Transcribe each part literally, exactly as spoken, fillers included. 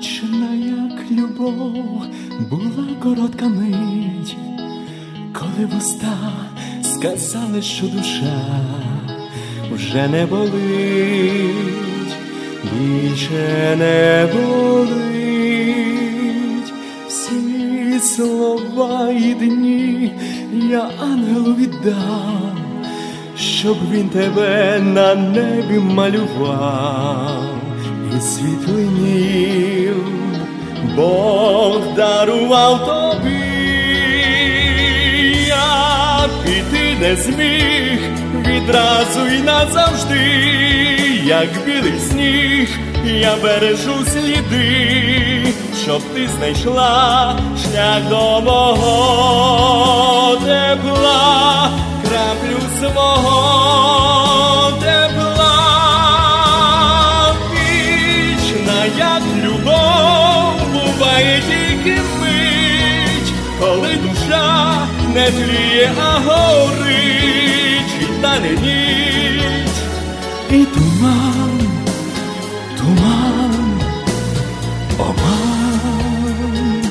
Вічна, як любов, була коротка мить, коли вуста сказали, що душа вже не болить, більше не болить. Всі слова і дні я ангелу віддав, щоб він тебе на небі малював і світлинів Бог дарував тобі. Я піти не зміг відразу й назавжди, як білий сніг я бережу сліди, щоб ти знайшла шлях до мого тепла, краплю свого тепла. Вічна, як любов, буває тільки мить, коли душа не тліє, а горить, і тане ніч, і туман, туман, обман.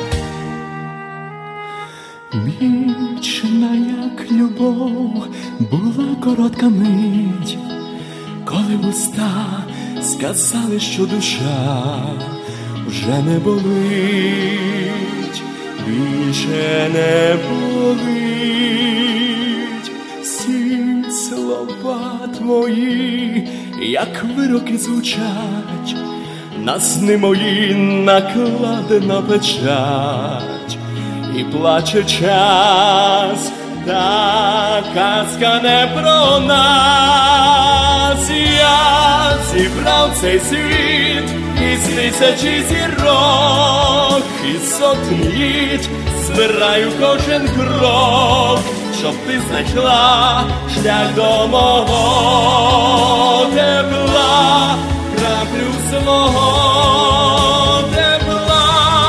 Вічна, як любов, була коротка мить, коли вуста сказали, що душа вже не болить, більше не болить. Всі слова твої, як вироки, звучать, на сни мої накладена печать, і плаче час, та казка не про нас. Я зібрав цей світ із тисячі зірок, із сотні літ збираю кожен крок, щоб ти знайшла шлях до мого тепла, краплю свого тепла.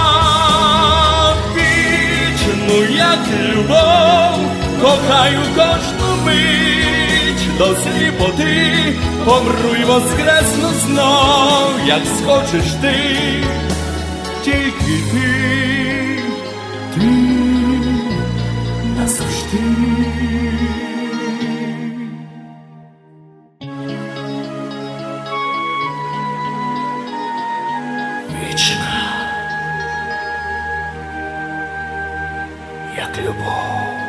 Вічну, як любов, кохаю кожну мить, до сліпоти помру й воскресну знов, як схочеш ти, тільки ти, ти назавжди. Вічна, як любов.